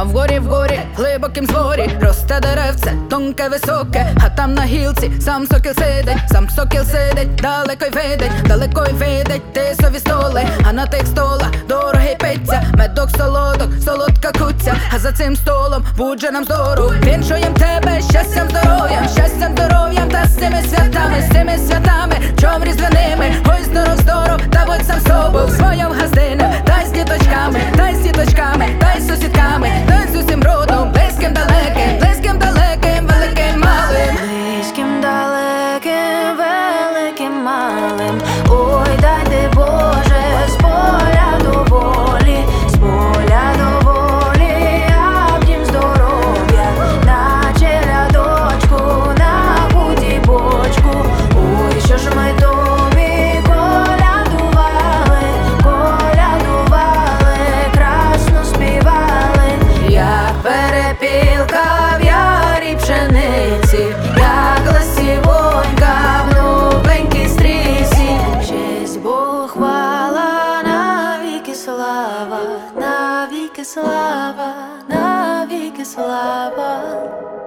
вгорі, глибоким зворі росте деревце, тонке, високе, а там на гілці сам сокіл сидить, далеко й видить тисові столи, а на тих столах дорогий пиця, медок солодок, солодка куця, а за цим столом будь нам здоров. Віншуєм тебе щастям, здоров'ям та з цими святами, чом різдвяними. Ой, здоров, та будь сам собою, своєм газдинем, та й з діточками, та й з сусідками, та й з усім родом, близьким, далеким, великим, малим. Близьким, далеким, великим, малим. Ой, дайте Боже, з поля до волі, а втім здоров'я, наче рядочку, на путі бочку. Ой, що ж ми тобі колядували, красно співали, як перепілка в ярі пшениці, як ластівонька в новенькій стрісі. Честь Богу, хвала, навіки слава, навіки слава, навіки слава.